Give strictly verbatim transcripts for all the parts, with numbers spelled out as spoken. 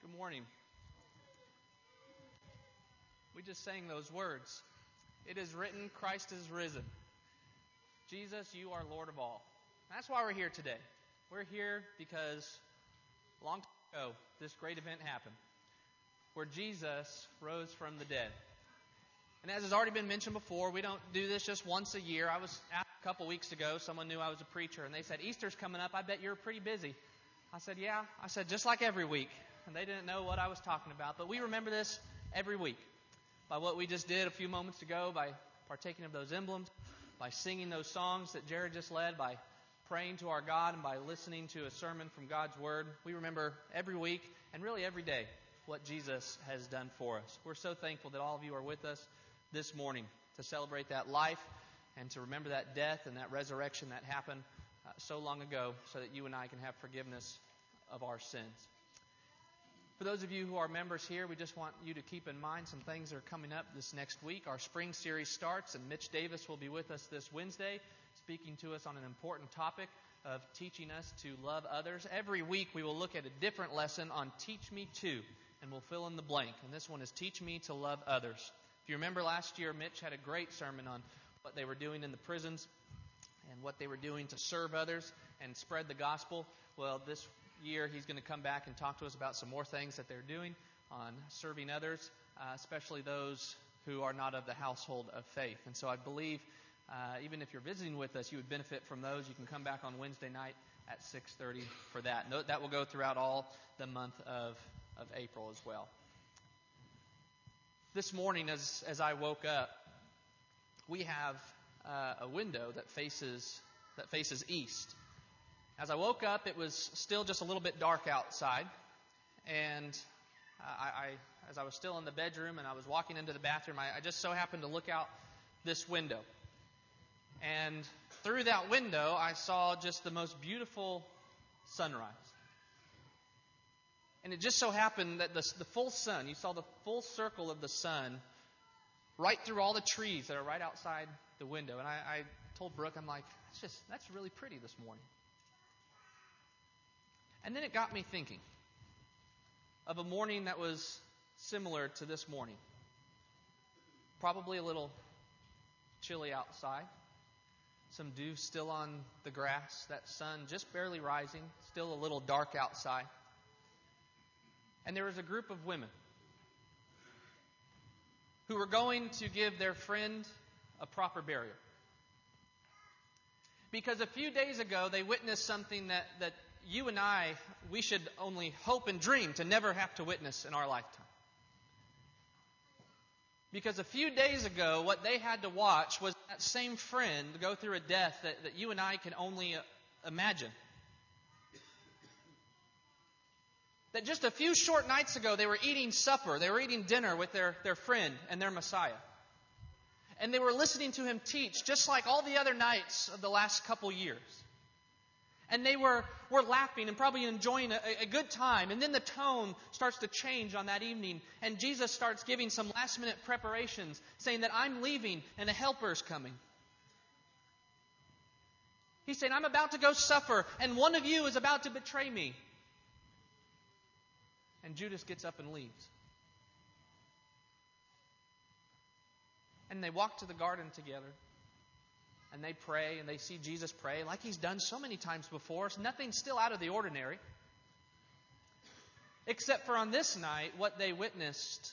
Good morning. We just sang those words. It is written, Christ is risen. Jesus, you are Lord of all. That's why we're here today. We're here because a long time ago, this great event happened, where Jesus rose from the dead. And as has already been mentioned before, we don't do this just once a year. I was asked a couple weeks ago, someone knew I was a preacher, and they said, Easter's coming up, I bet you're pretty busy. I said, yeah. I said, just like every week. And they didn't know what I was talking about. But we remember this every week by what we just did a few moments ago, by partaking of those emblems, by singing those songs that Jared just led, by praying to our God, and by listening to a sermon from God's Word. We remember every week, and really every day, what Jesus has done for us. We're so thankful that all of you are with us this morning to celebrate that life and to remember that death and that resurrection that happened uh, so long ago, so that you and I can have forgiveness of our sins. For those of you who are members here, we just want you to keep in mind some things that are coming up this next week. Our spring series starts, and Mitch Davis will be with us this Wednesday, speaking to us on an important topic of teaching us to love others. Every week we will look at a different lesson on Teach Me To, and we'll fill in the blank. And this one is Teach Me to Love Others. If you remember last year, Mitch had a great sermon on what they were doing in the prisons and what they were doing to serve others and spread the gospel. Well, this year he's going to come back and talk to us about some more things that they're doing on serving others, uh, especially those who are not of the household of faith. And so I believe uh, even if you're visiting with us, you would benefit from those. You can come back on Wednesday night at six thirty for that. No, that will go throughout all the month of, of April as well. This morning, as, as I woke up, we have uh, a window that faces that faces east. As I woke up, it was still just a little bit dark outside, and I, I as I was still in the bedroom and I was walking into the bathroom, I, I just so happened to look out this window. And through that window, I saw just the most beautiful sunrise. And it just so happened that the, the full sun, you saw the full circle of the sun right through all the trees that are right outside the window. And I, I told Brooke, I'm like, it's just, that's really pretty this morning. And then it got me thinking of a morning that was similar to this morning. Probably a little chilly outside. Some dew still on the grass. That sun just barely rising. Still a little dark outside. And there was a group of women who were going to give their friend a proper burial. Because a few days ago they witnessed something that, that you and I, we should only hope and dream to never have to witness in our lifetime. Because a few days ago, what they had to watch was that same friend go through a death that, that you and I can only uh, imagine. That just a few short nights ago, they were eating supper, they were eating dinner with their, their friend and their Messiah. And they were listening to him teach, just like all the other nights of the last couple years. And they were, were laughing and probably enjoying a, a good time. And then the tone starts to change on that evening. And Jesus starts giving some last-minute preparations, saying that I'm leaving and a helper's coming. He's saying, I'm about to go suffer, and one of you is about to betray me. And Judas gets up and leaves. And they walk to the garden together. And they pray, and they see Jesus pray like he's done so many times before. So nothing's still out of the ordinary. Except for on this night, what they witnessed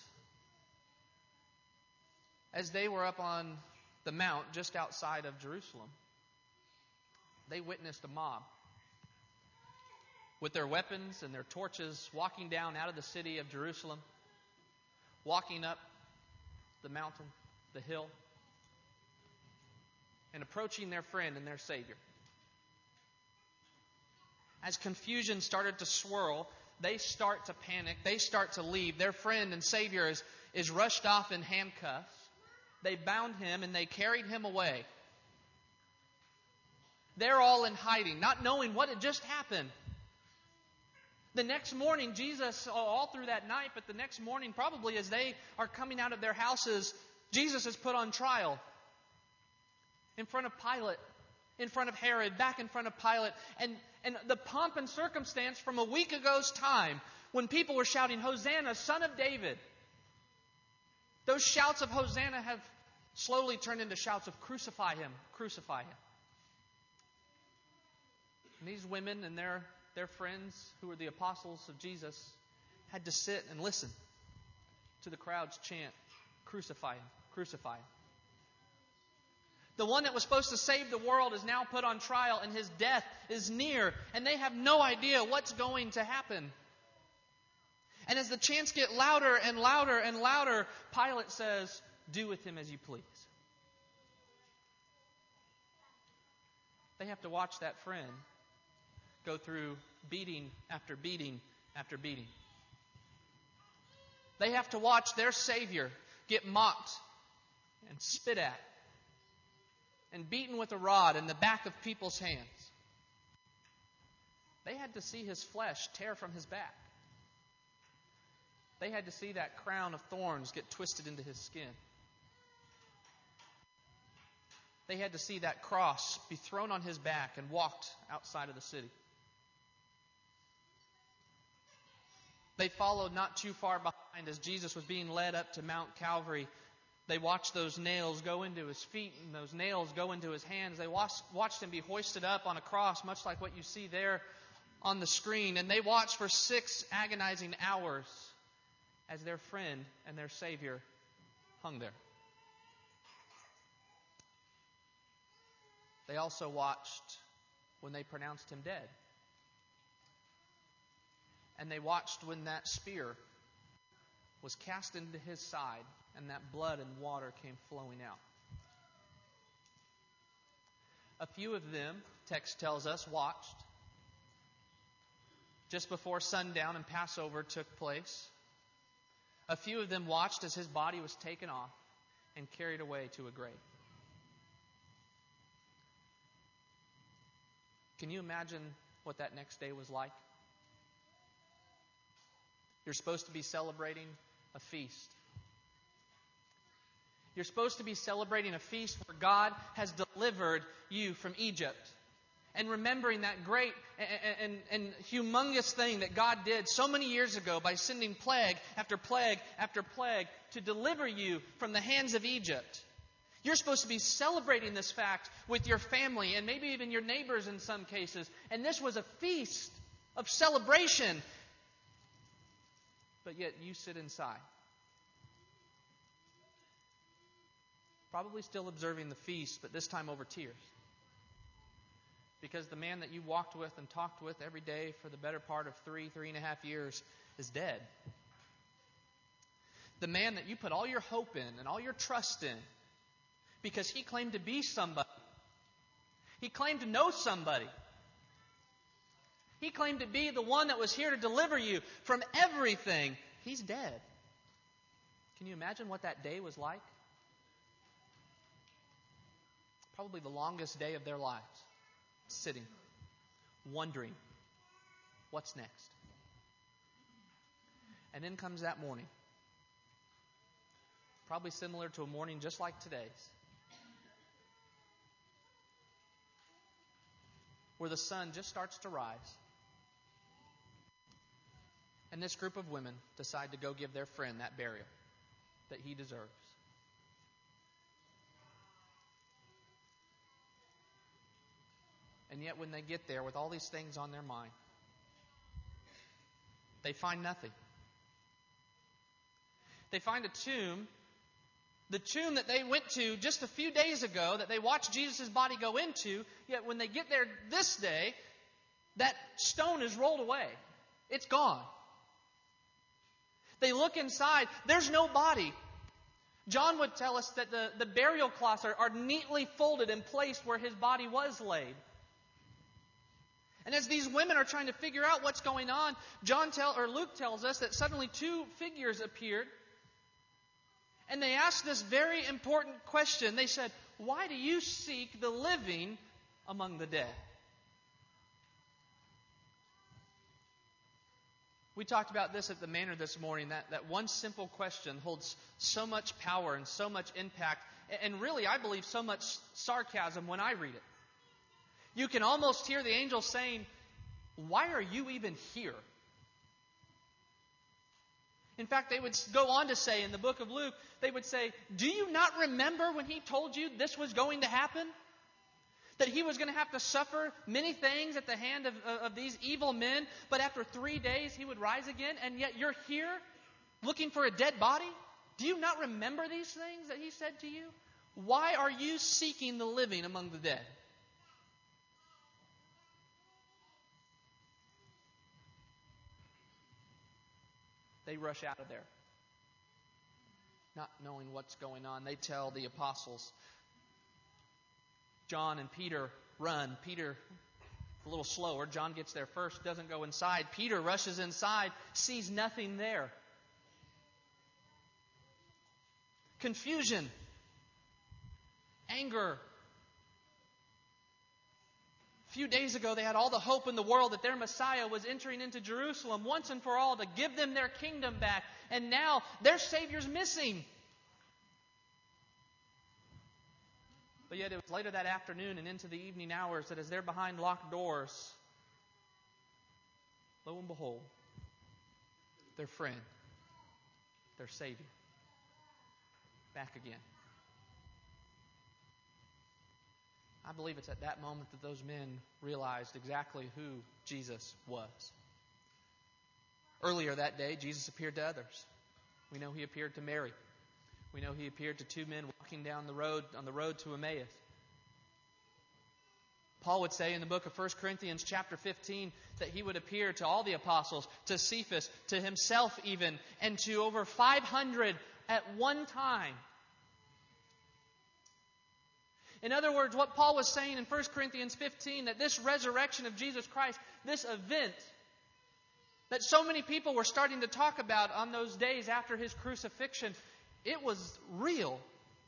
as they were up on the mount just outside of Jerusalem. They witnessed a mob with their weapons and their torches walking down out of the city of Jerusalem, walking up the mountain, the hill, and approaching their friend and their Savior. As confusion started to swirl, they start to panic. They start to leave. Their friend and Savior is, is rushed off in handcuffs. They bound him and they carried him away. They're all in hiding, not knowing what had just happened. The next morning, Jesus, all through that night, but the next morning, probably as they are coming out of their houses, Jesus is put on trial. In front of Pilate, in front of Herod, back in front of Pilate. And, and the pomp and circumstance from a week ago's time when people were shouting, Hosanna, Son of David, those shouts of Hosanna have slowly turned into shouts of crucify him, crucify him. And these women and their, their friends, who were the apostles of Jesus, had to sit and listen to the crowds chant, crucify him, crucify him. The one that was supposed to save the world is now put on trial, and his death is near, and they have no idea what's going to happen. And as the chants get louder and louder and louder, Pilate says, do with him as you please. They have to watch that friend go through beating after beating after beating. They have to watch their Savior get mocked and spit at and beaten with a rod in the back of people's hands. They had to see his flesh tear from his back. They had to see that crown of thorns get twisted into his skin. They had to see that cross be thrown on his back and walked outside of the city. They followed not too far behind as Jesus was being led up to Mount Calvary. They watched those nails go into his feet and those nails go into his hands. They watched, watched him be hoisted up on a cross, much like what you see there on the screen. And they watched for six agonizing hours as their friend and their Savior hung there. They also watched when they pronounced him dead. And they watched when that spear was cast into his side and that blood and water came flowing out. A few of them, text tells us, watched just before sundown and Passover took place. A few of them watched as his body was taken off and carried away to a grave. Can you imagine what that next day was like? You're supposed to be celebrating a feast. You're supposed to be celebrating a feast where God has delivered you from Egypt. And remembering that great and, and, and humongous thing that God did so many years ago by sending plague after plague after plague to deliver you from the hands of Egypt. You're supposed to be celebrating this fact with your family and maybe even your neighbors in some cases. And this was a feast of celebration. But yet you sit inside. Probably still observing the feast, but this time over tears. Because the man that you walked with and talked with every day for the better part of three, three and a half years is dead. The man that you put all your hope in and all your trust in because he claimed to be somebody. He claimed to know somebody. He claimed to be the one that was here to deliver you from everything. He's dead. Can you imagine what that day was like? Probably the longest day of their lives. Sitting, wondering, what's next? And then comes that morning. Probably similar to a morning just like today's. Where the sun just starts to rise. And this group of women decide to go give their friend that burial that he deserves. And yet when they get there with all these things on their mind, they find nothing. They find a tomb, the tomb that they went to just a few days ago, that they watched Jesus' body go into, yet when they get there this day, that stone is rolled away. It's gone. They look inside. There's no body. John would tell us that the, the burial cloths are, are neatly folded and placed where his body was laid. And as these women are trying to figure out what's going on, John tell or Luke tells us that suddenly two figures appeared. And they asked this very important question. They said, "Why do you seek the living among the dead?" We talked about this at the Manor this morning, that, that one simple question holds so much power and so much impact, and really, I believe, so much sarcasm when I read it. You can almost hear the angel saying, "Why are you even here?" In fact, they would go on to say in the book of Luke, they would say, do you not remember when he told you this was going to happen? That he was going to have to suffer many things at the hand of, of these evil men, but after three days he would rise again, and yet you're here looking for a dead body? Do you not remember these things that he said to you? Why are you seeking the living among the dead? They rush out of there, not knowing what's going on. They tell the apostles. John and Peter run. Peter, a little slower. John gets there first, doesn't go inside. Peter rushes inside, sees nothing there. Confusion, anger. A few days ago, they had all the hope in the world that their Messiah was entering into Jerusalem once and for all to give them their kingdom back. And now their Savior's missing. But yet it was later that afternoon and into the evening hours that as they're behind locked doors, lo and behold, their friend, their Savior, back again. I believe it's at that moment that those men realized exactly who Jesus was. Earlier that day, Jesus appeared to others. We know he appeared to Mary. We know he appeared to two men walking down the road, on the road to Emmaus. Paul would say in the book of First Corinthians chapter fifteen that he would appear to all the apostles, to Cephas, to himself even, and to over five hundred at one time. In other words, what Paul was saying in First Corinthians fifteen, that this resurrection of Jesus Christ, this event that so many people were starting to talk about on those days after his crucifixion, it was real.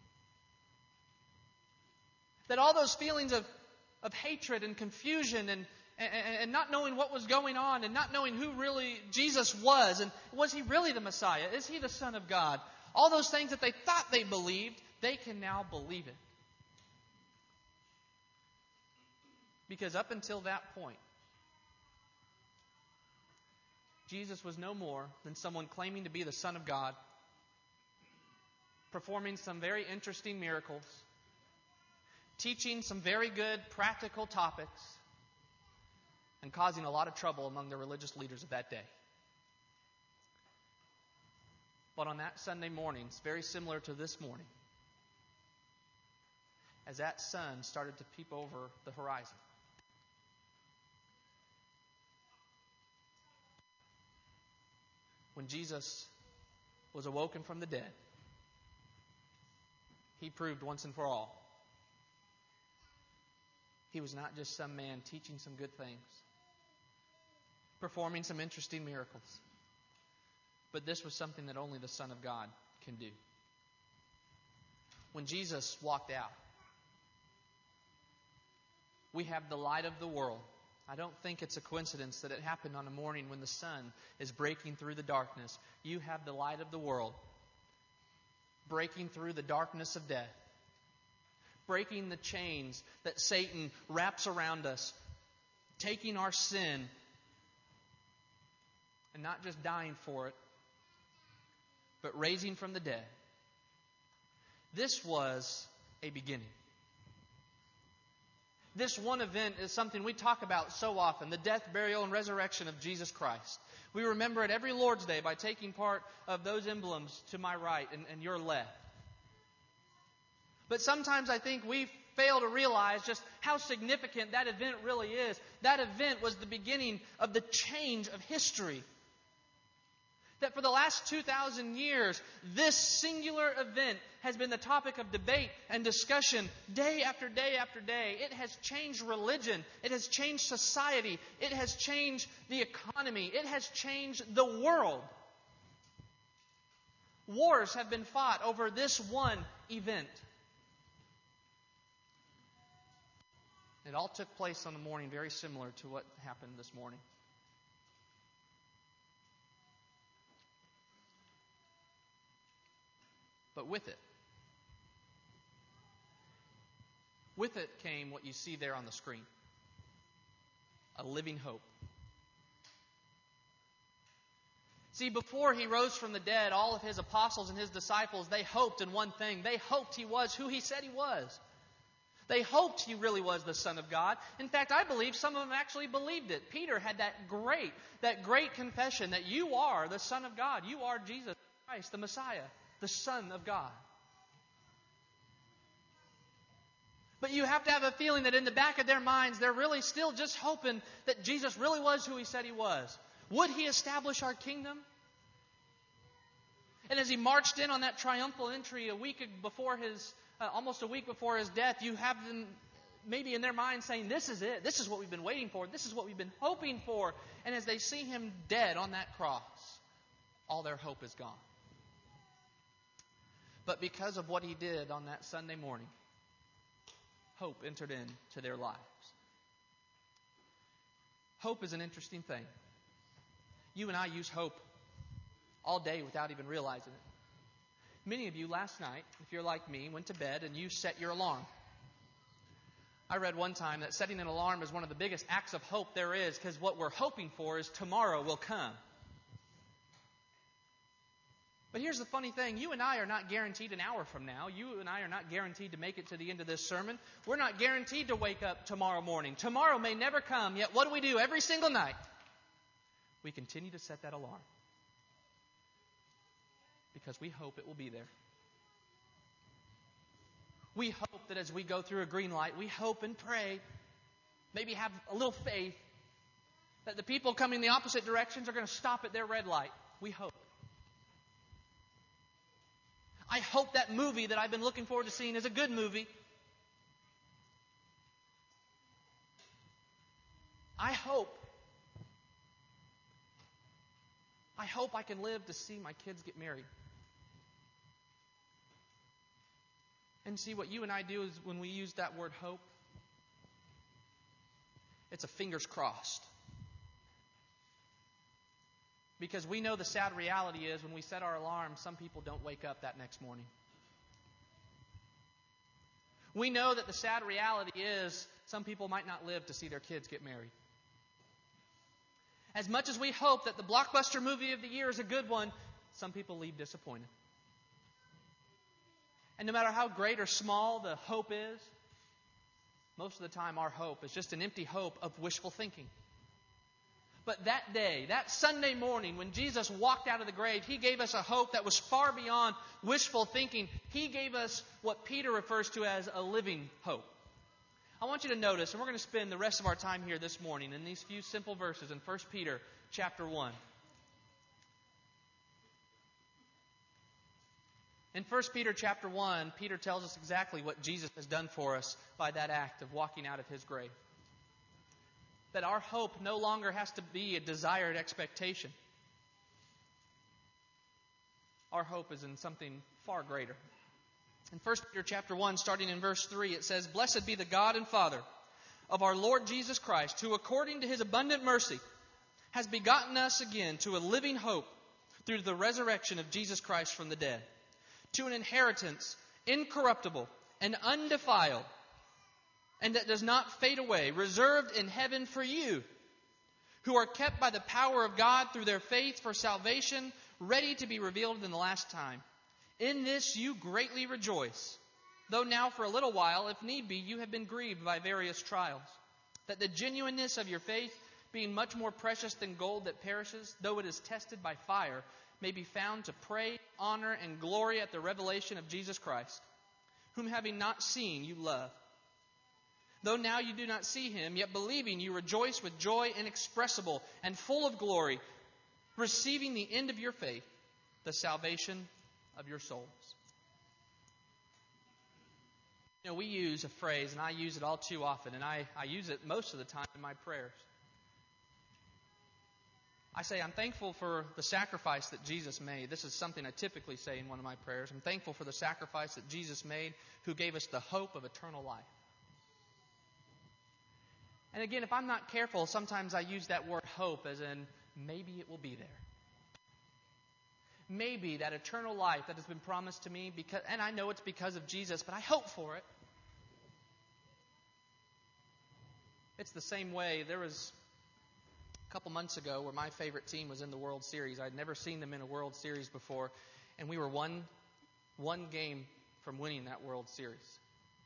That all those feelings of, of hatred and confusion and, and, and not knowing what was going on and not knowing who really Jesus was, and was he really the Messiah? Is he the Son of God? All those things that they thought they believed, they can now believe it. Because up until that point, Jesus was no more than someone claiming to be the Son of God, performing some very interesting miracles, teaching some very good practical topics, and causing a lot of trouble among the religious leaders of that day. But on that Sunday morning, it's very similar to this morning, as that sun started to peep over the horizon, when Jesus was awoken from the dead, he proved once and for all he was not just some man teaching some good things, performing some interesting miracles, but this was something that only the Son of God can do. When Jesus walked out, we have the light of the world. I don't think it's a coincidence that it happened on a morning when the sun is breaking through the darkness. You have the light of the world breaking through the darkness of death, breaking the chains that Satan wraps around us, taking our sin and not just dying for it, but raising from the dead. This was a beginning. This one event is something we talk about so often, the death, burial, and resurrection of Jesus Christ. We remember it every Lord's Day by taking part of those emblems to my right and, and your left. But sometimes I think we fail to realize just how significant that event really is. That event was the beginning of the change of history. That for the last two thousand years, this singular event has been the topic of debate and discussion day after day after day. It has changed religion. It has changed society. It has changed the economy. It has changed the world. Wars have been fought over this one event. It all took place on a morning very similar to what happened this morning. But with it, with it came what you see there on the screen. A living hope. See, before he rose from the dead, all of his apostles and his disciples, they hoped in one thing. They hoped he was who he said he was. They hoped he really was the Son of God. In fact, I believe some of them actually believed it. Peter had that great, that great confession that you are the Son of God. You are Jesus Christ, the Messiah, the Son of God. But you have to have a feeling that in the back of their minds, they're really still just hoping that Jesus really was who he said he was. Would he establish our kingdom? And as he marched in on that triumphal entry a week before his Uh, almost a week before his death, you have them maybe in their mind saying, this is it. This is what we've been waiting for. This is what we've been hoping for. And as they see him dead on that cross, all their hope is gone. But because of what he did on that Sunday morning, hope entered into their lives. Hope is an interesting thing. You and I use hope all day without even realizing it. Many of you last night, if you're like me, went to bed and you set your alarm. I read one time that setting an alarm is one of the biggest acts of hope there is, because what we're hoping for is tomorrow will come. But here's the funny thing. You and I are not guaranteed an hour from now. You and I are not guaranteed to make it to the end of this sermon. We're not guaranteed to wake up tomorrow morning. Tomorrow may never come, yet what do we do every single night? We continue to set that alarm. Because we hope it will be there. We hope that as we go through a green light, we hope and pray, maybe have a little faith, that the people coming the opposite directions are going to stop at their red light. We hope. I hope that movie that I've been looking forward to seeing is a good movie. I hope. I hope I can live to see my kids get married. And see, what you and I do is when we use that word hope, it's a fingers crossed. Because we know the sad reality is when we set our alarm, some people don't wake up that next morning. We know that the sad reality is some people might not live to see their kids get married. As much as we hope that the blockbuster movie of the year is a good one, some people leave disappointed. And no matter how great or small the hope is, most of the time our hope is just an empty hope of wishful thinking. But that day, that Sunday morning, when Jesus walked out of the grave, He gave us a hope that was far beyond wishful thinking. He gave us what Peter refers to as a living hope. I want you to notice, and we're going to spend the rest of our time here this morning in these few simple verses in First Peter chapter one. In First Peter chapter one, Peter tells us exactly what Jesus has done for us by that act of walking out of His grave. That our hope no longer has to be a desired expectation. Our hope is in something far greater. In First Peter chapter one, starting in verse three, it says, "Blessed be the God and Father of our Lord Jesus Christ, who according to His abundant mercy has begotten us again to a living hope through the resurrection of Jesus Christ from the dead, to an inheritance incorruptible and undefiled, and that does not fade away, reserved in heaven for you, who are kept by the power of God through their faith for salvation, ready to be revealed in the last time. In this you greatly rejoice, though now for a little while, if need be, you have been grieved by various trials, that the genuineness of your faith, being much more precious than gold that perishes, though it is tested by fire, may be found to praise, honor, and glory at the revelation of Jesus Christ, whom having not seen you love. Though now you do not see Him, yet believing you rejoice with joy inexpressible and full of glory, receiving the end of your faith, the salvation of your souls." You know, we use a phrase, and I use it all too often, and I, I use it most of the time in my prayers. I say, I'm thankful for the sacrifice that Jesus made. This is something I typically say in one of my prayers. I'm thankful for the sacrifice that Jesus made, who gave us the hope of eternal life. And again, if I'm not careful, sometimes I use that word hope as in, maybe it will be there. Maybe that eternal life that has been promised to me, because, and I know it's because of Jesus, but I hope for it. It's the same way. There was a couple months ago where my favorite team was in the World Series. I'd never seen them in a World Series before, and we were one, one game from winning that World Series.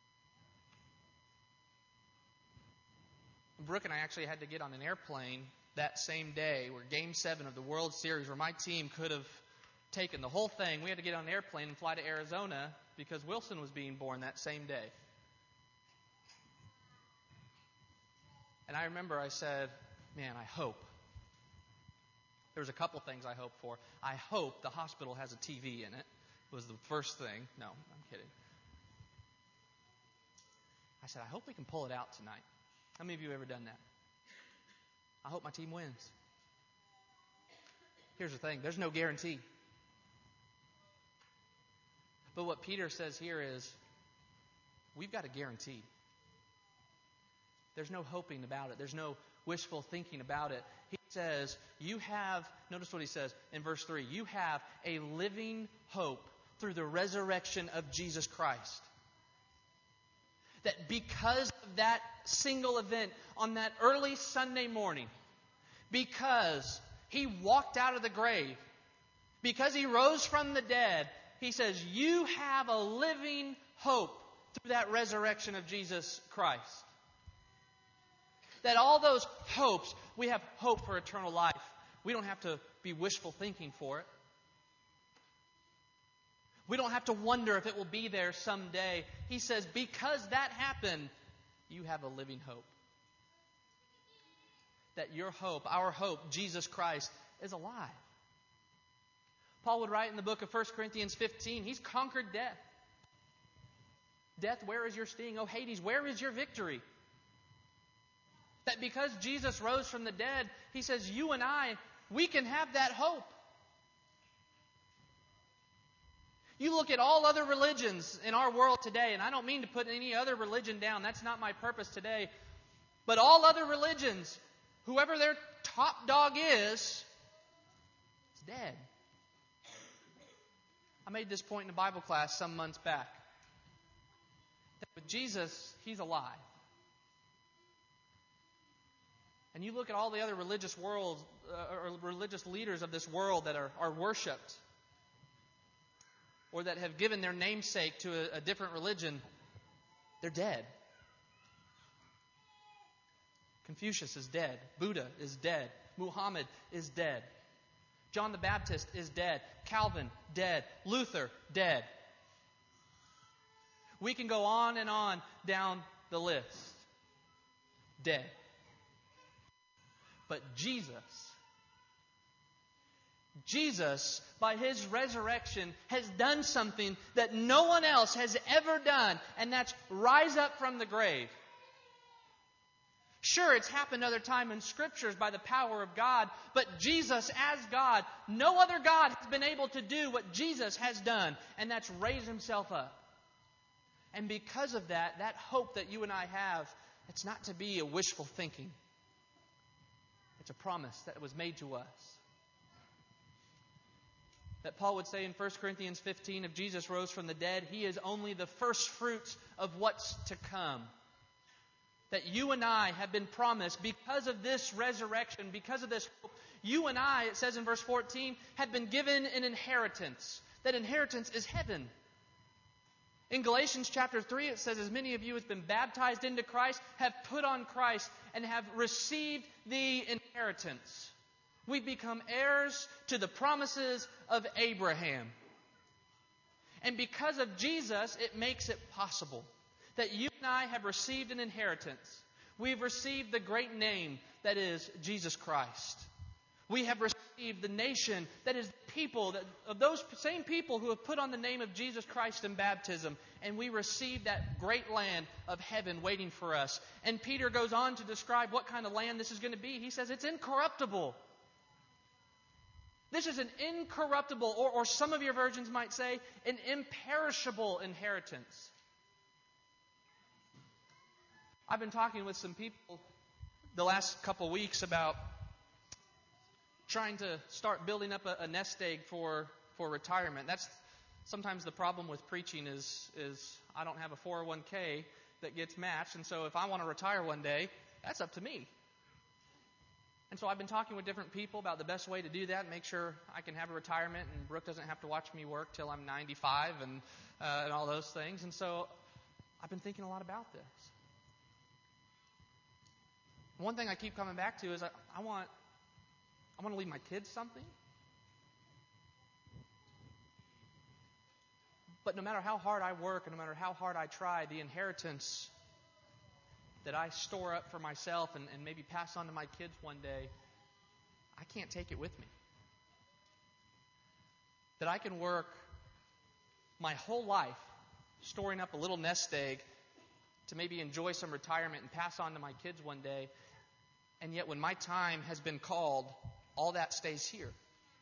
Brooke and I actually had to get on an airplane that same day where Game seven of the World Series, where my team could have taken the whole thing. We had to get on an airplane and fly to Arizona because Wilson was being born that same day. And I remember I said, man, I hope. There was a couple things I hoped for. I hope the hospital has a T V in it. Was the first thing. No, I'm kidding. I said, I hope we can pull it out tonight. How many of you have ever done that? I hope my team wins. Here's the thing. There's no guarantee. But what Peter says here is, we've got a guarantee. There's no hoping about it. There's no wishful thinking about it. He says, you have, notice what he says in verse three, you have a living hope through the resurrection of Jesus Christ. That because of that single event on that early Sunday morning, because he walked out of the grave, because he rose from the dead, he says, you have a living hope through that resurrection of Jesus Christ. That all those hopes, we have hope for eternal life. We don't have to be wishful thinking for it. We don't have to wonder if it will be there someday. He says, because that happened, you have a living hope. That your hope, our hope, Jesus Christ, is alive. Paul would write in the book of First Corinthians fifteen, he's conquered death. Death, where is your sting? Oh, Hades, where is your victory? That because Jesus rose from the dead, he says, you and I, we can have that hope. You look at all other religions in our world today, and I don't mean to put any other religion down. That's not my purpose today. But all other religions, whoever their top dog is, is dead. I made this point in a Bible class some months back. That with Jesus, He's alive. And you look at all the other religious worlds, uh, or religious leaders of this world that are, are worshipped, or that have given their namesake to a, a different religion, they're dead. Confucius is dead. Buddha is dead. Muhammad is dead. John the Baptist is dead. Calvin, dead. Luther, dead. We can go on and on down the list. Dead. But Jesus, Jesus, by His resurrection, has done something that no one else has ever done, and that's rise up from the grave. Sure, it's happened other times in Scriptures by the power of God, but Jesus as God, no other God has been able to do what Jesus has done, and that's raise Himself up. And because of that, that hope that you and I have, it's not to be a wishful thinking. It's a promise that was made to us. That Paul would say in First Corinthians fifteen, if Jesus rose from the dead, He is only the first fruits of what's to come. That you and I have been promised because of this resurrection, because of this hope, you and I, it says in verse fourteen, have been given an inheritance. That inheritance is heaven. In Galatians chapter three, it says, as many of you as have been baptized into Christ have put on Christ and have received the inheritance. We become heirs to the promises of Abraham. And because of Jesus, it makes it possible that you and I have received an inheritance. We've received the great name that is Jesus Christ. We have received the nation that is the people, that, of those same people who have put on the name of Jesus Christ in baptism. And we receive that great land of heaven waiting for us. And Peter goes on to describe what kind of land this is going to be. He says it's incorruptible. This is an incorruptible, or, or some of your versions might say, an imperishable inheritance. I've been talking with some people the last couple weeks about trying to start building up a, a nest egg for, for retirement. That's sometimes the problem with preaching is, is I don't have a four oh one k that gets matched. And so if I want to retire one day, that's up to me. And so I've been talking with different people about the best way to do that and make sure I can have a retirement and Brooke doesn't have to watch me work till I'm ninety-five and, uh, and all those things. And so I've been thinking a lot about this. One thing I keep coming back to is I, I want I want to leave my kids something. But no matter how hard I work and no matter how hard I try, the inheritance that I store up for myself and, and maybe pass on to my kids one day, I can't take it with me. That I can work my whole life storing up a little nest egg to maybe enjoy some retirement and pass on to my kids one day, and yet when my time has been called, all that stays here.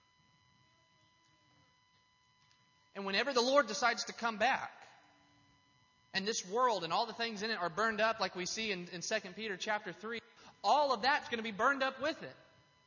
And whenever the Lord decides to come back, and this world and all the things in it are burned up like we see in, in Second Peter chapter three, all of that's going to be burned up with it.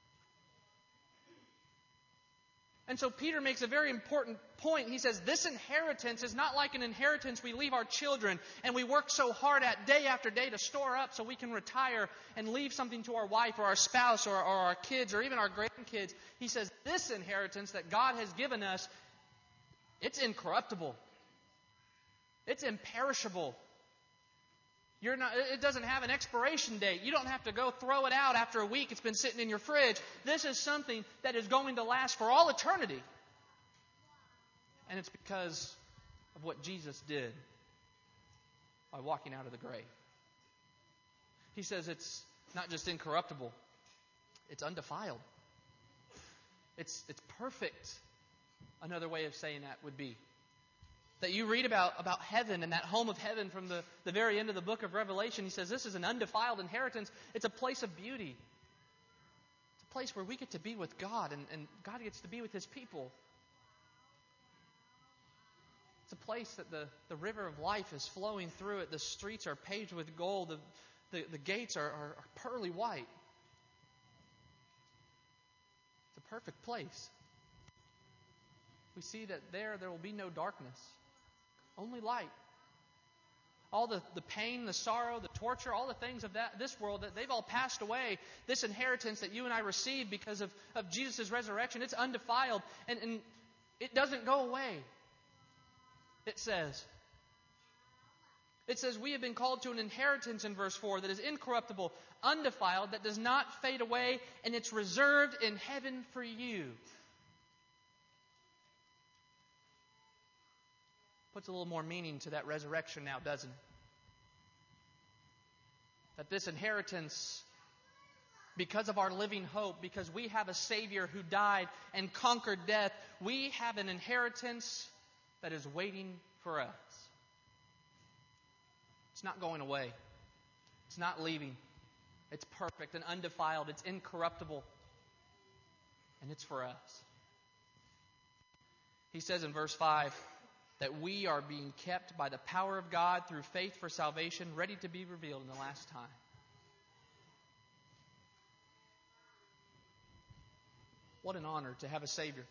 And so Peter makes a very important point. He says this inheritance is not like an inheritance we leave our children and we work so hard at day after day to store up so we can retire and leave something to our wife or our spouse or, or our kids or even our grandkids. He says this inheritance that God has given us, it's incorruptible. It's imperishable. You're not, it doesn't have an expiration date. You don't have to go throw it out after a week. It's been sitting in your fridge. This is something that is going to last for all eternity. And it's because of what Jesus did by walking out of the grave. He says it's not just incorruptible. It's undefiled. It's, it's perfect. Another way of saying that would be that you read about, about heaven and that home of heaven from the, the very end of the book of Revelation. He says this is an undefiled inheritance. It's a place of beauty. It's a place where we get to be with God and, and God gets to be with His people. It's a place that the, the river of life is flowing through it. The streets are paved with gold. The, the, the gates are, are, are pearly white. It's a perfect place. We see that there, there will be no darkness. Only light. All the, the pain, the sorrow, the torture, all the things of that this world, that they've all passed away. This inheritance that you and I received because of, of Jesus' resurrection, it's undefiled. And, and it doesn't go away. It says. It says we have been called to an inheritance in verse four that is incorruptible, undefiled, that does not fade away, and it's reserved in heaven for you. Puts a little more meaning to that resurrection now, doesn't it? That this inheritance, because of our living hope, because we have a Savior who died and conquered death, we have an inheritance that is waiting for us. It's not going away. It's not leaving. It's perfect and undefiled. It's incorruptible. And it's for us. He says in verse five, that we are being kept by the power of God through faith for salvation, ready to be revealed in the last time. What an honor to have a Savior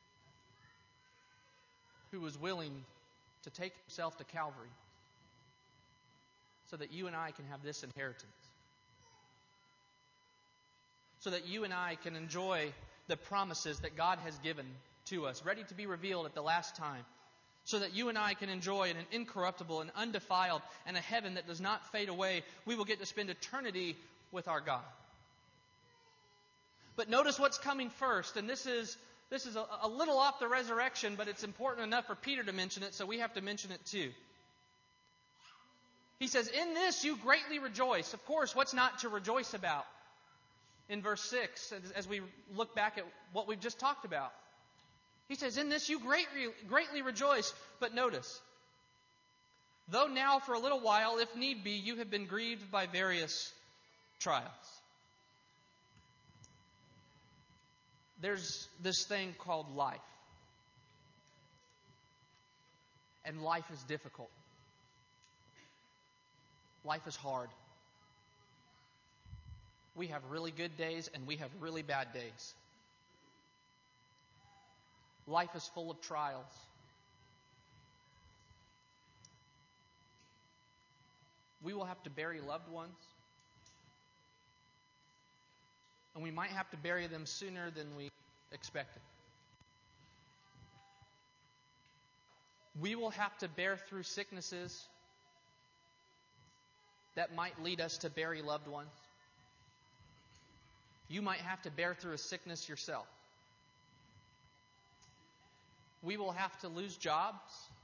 who was willing to take Himself to Calvary so that you and I can have this inheritance. So that you and I can enjoy the promises that God has given to us, ready to be revealed at the last time. So that you and I can enjoy an incorruptible and undefiled and a heaven that does not fade away. We will get to spend eternity with our God. But notice what's coming first. And this is this is a, a little off the resurrection, but it's important enough for Peter to mention it, so we have to mention it too. He says, in this you greatly rejoice. Of course, what's not to rejoice about? In verse six, as we look back at what we've just talked about. He says, in this you greatly, greatly rejoice. But notice, though now for a little while, if need be, you have been grieved by various trials. There's this thing called life. And life is difficult. Life is hard. We have really good days and we have really bad days. Life is full of trials. We will have to bury loved ones. And we might have to bury them sooner than we expected. We will have to bear through sicknesses that might lead us to bury loved ones. You might have to bear through a sickness yourself. We will have to lose jobs.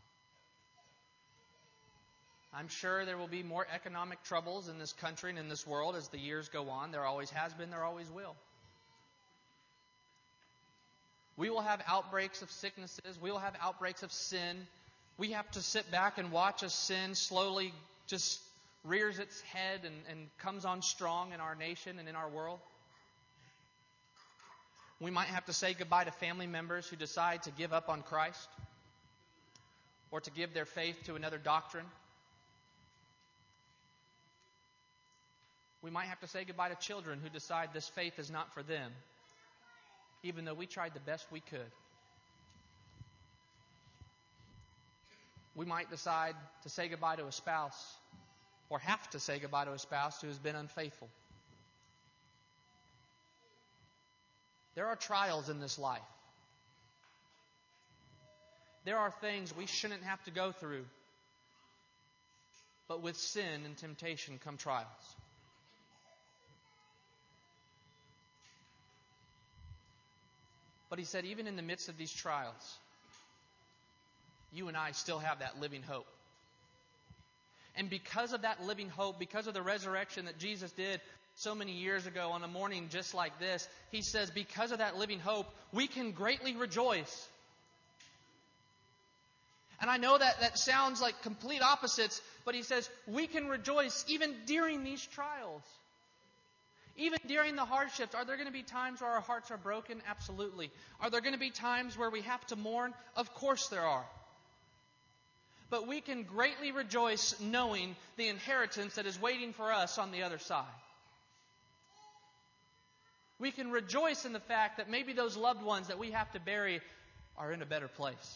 I'm sure there will be more economic troubles in this country and in this world as the years go on. There always has been, there always will. We will have outbreaks of sicknesses. We will have outbreaks of sin. We have to sit back and watch as sin slowly just rears its head and, and comes on strong in our nation and in our world. We might have to say goodbye to family members who decide to give up on Christ or to give their faith to another doctrine. We might have to say goodbye to children who decide this faith is not for them, even though we tried the best we could. We might decide to say goodbye to a spouse, or have to say goodbye to a spouse who has been unfaithful. There are trials in this life. There are things we shouldn't have to go through. But with sin and temptation come trials. But he said, even in the midst of these trials, you and I still have that living hope. And because of that living hope, because of the resurrection that Jesus did so many years ago on a morning just like this, he says, because of that living hope, we can greatly rejoice. And I know that that sounds like complete opposites, but he says, we can rejoice even during these trials. Even during the hardships. Are there going to be times where our hearts are broken? Absolutely. Are there going to be times where we have to mourn? Of course there are. But we can greatly rejoice knowing the inheritance that is waiting for us on the other side. We can rejoice in the fact that maybe those loved ones that we have to bury are in a better place.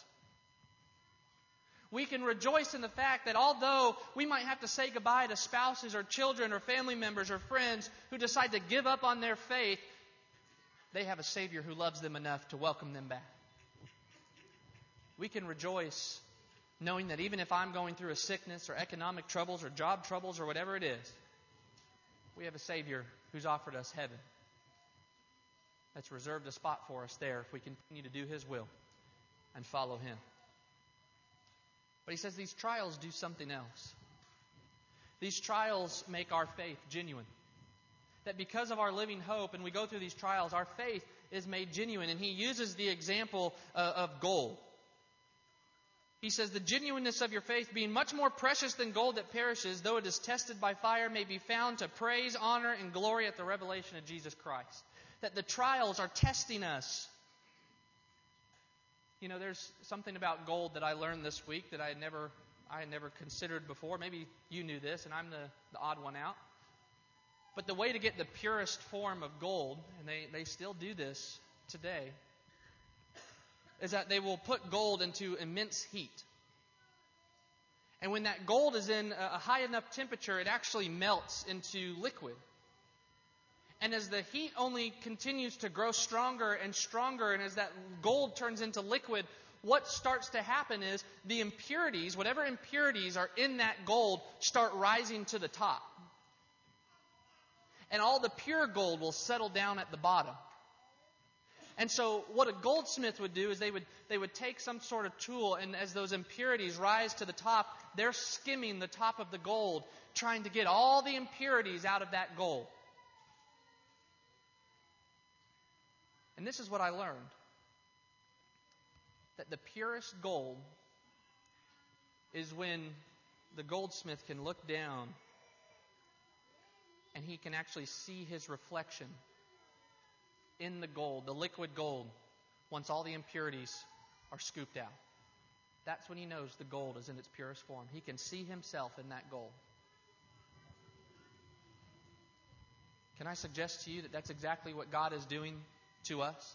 We can rejoice in the fact that although we might have to say goodbye to spouses or children or family members or friends who decide to give up on their faith, they have a Savior who loves them enough to welcome them back. We can rejoice knowing that even if I'm going through a sickness or economic troubles or job troubles or whatever it is, we have a Savior who's offered us heaven. That's reserved a spot for us there if we continue to do His will and follow Him. But he says these trials do something else. These trials make our faith genuine. That because of our living hope and we go through these trials, our faith is made genuine. And he uses the example uh, of gold. He says, the genuineness of your faith, being much more precious than gold that perishes, though it is tested by fire, may be found to praise, honor, and glory at the revelation of Jesus Christ. That the trials are testing us. You know, there's something about gold that I learned this week that I had never, I had never considered before. Maybe you knew this, and I'm the, the odd one out. But the way to get the purest form of gold, and they, they still do this today, is that they will put gold into immense heat. And when that gold is in a high enough temperature, it actually melts into liquid. And as the heat only continues to grow stronger and stronger, and as that gold turns into liquid, what starts to happen is the impurities, whatever impurities are in that gold, start rising to the top. And all the pure gold will settle down at the bottom. And so what a goldsmith would do is they would they would take some sort of tool, and as those impurities rise to the top, they're skimming the top of the gold, trying to get all the impurities out of that gold. And this is what I learned. That the purest gold is when the goldsmith can look down and he can actually see his reflection in the gold, the liquid gold, once all the impurities are scooped out. That's when he knows the gold is in its purest form. He can see himself in that gold. Can I suggest to you that that's exactly what God is doing to us?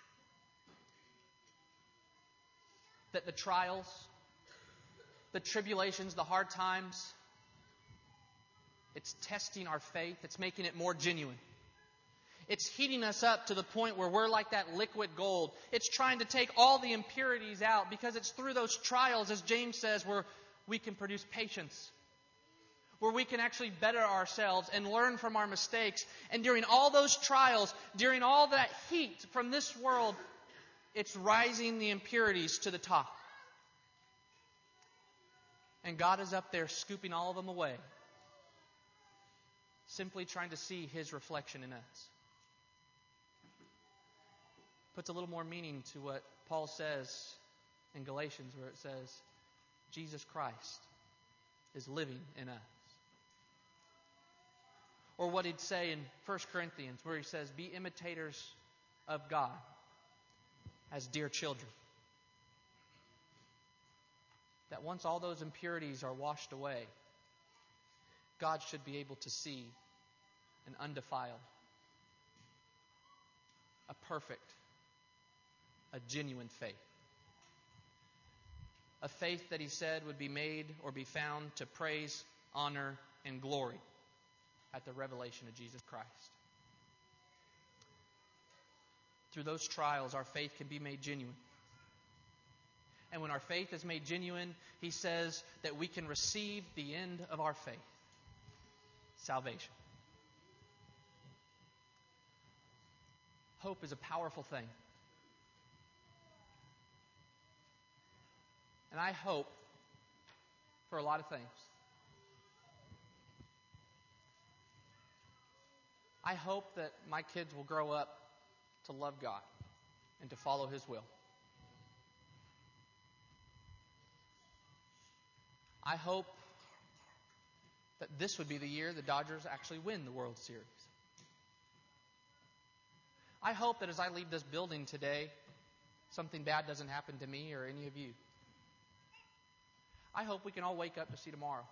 That the trials, the tribulations, the hard times, it's testing our faith. It's making it more genuine. It's heating us up to the point where we're like that liquid gold. It's trying to take all the impurities out, because it's through those trials, as James says, where we can produce patience, where we can actually better ourselves and learn from our mistakes. And during all those trials, during all that heat from this world, it's rising the impurities to the top. And God is up there scooping all of them away, simply trying to see His reflection in us. Puts a little more meaning to what Paul says in Galatians, where it says, Jesus Christ is living in us. Or what he'd say in First Corinthians, where he says, be imitators of God as dear children. That once all those impurities are washed away, God should be able to see an undefiled, a perfect, a genuine faith. A faith that he said would be made or be found to praise, honor, and glory at the revelation of Jesus Christ. Through those trials, our faith can be made genuine. And when our faith is made genuine, he says that we can receive the end of our faith, salvation. Hope is a powerful thing. And I hope for a lot of things. I hope that my kids will grow up to love God and to follow His will. I hope that this would be the year the Dodgers actually win the World Series. I hope that as I leave this building today, something bad doesn't happen to me or any of you. I hope we can all wake up to see tomorrow.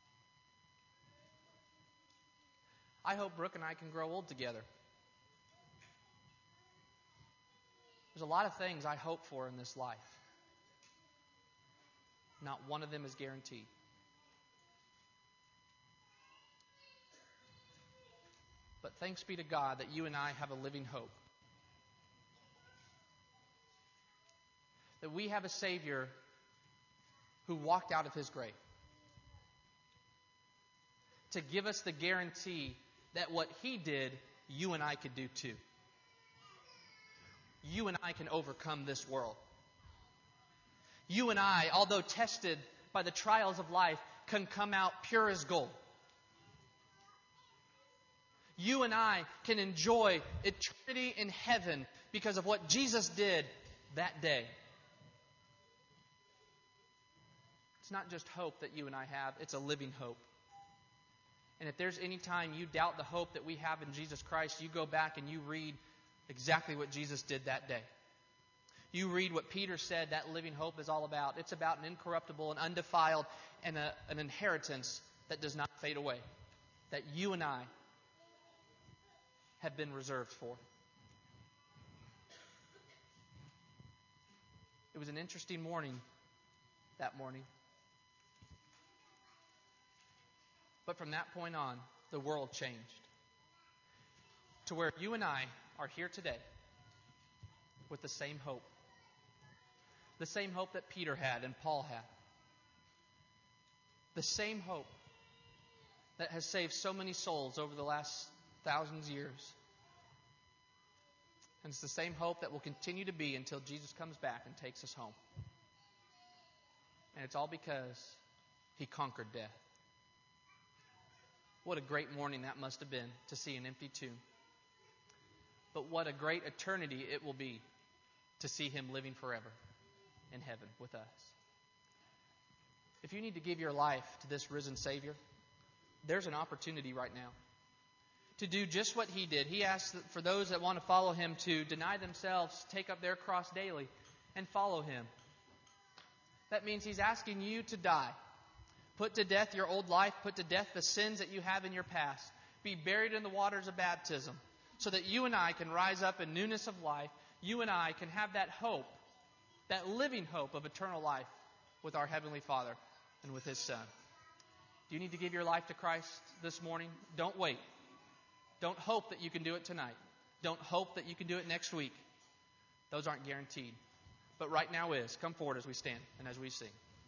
I hope Brooke and I can grow old together. There's a lot of things I hope for in this life. Not one of them is guaranteed. But thanks be to God that you and I have a living hope. That we have a Savior who walked out of His grave to give us the guarantee that what He did, you and I could do too. You and I can overcome this world. You and I, although tested by the trials of life, can come out pure as gold. You and I can enjoy eternity in heaven because of what Jesus did that day. It's not just hope that you and I have, it's a living hope. And if there's any time you doubt the hope that we have in Jesus Christ, you go back and you read exactly what Jesus did that day. You read what Peter said that living hope is all about. It's about an incorruptible and undefiled and a, an inheritance that does not fade away, that you and I have been reserved for. It was an interesting morning that morning. But from that point on, the world changed. To where you and I are here today with the same hope. The same hope that Peter had and Paul had. The same hope that has saved so many souls over the last thousands of years. And it's the same hope that will continue to be until Jesus comes back and takes us home. And it's all because He conquered death. What a great morning that must have been to see an empty tomb. But what a great eternity it will be to see Him living forever in heaven with us. If you need to give your life to this risen Savior, there's an opportunity right now to do just what He did. He asked for those that want to follow Him to deny themselves, take up their cross daily, and follow Him. That means He's asking you to die. Put to death your old life. Put to death the sins that you have in your past. Be buried in the waters of baptism so that you and I can rise up in newness of life. You and I can have that hope, that living hope of eternal life with our Heavenly Father and with His Son. Do you need to give your life to Christ this morning? Don't wait. Don't hope that you can do it tonight. Don't hope that you can do it next week. Those aren't guaranteed. But right now is. Come forward as we stand and as we sing.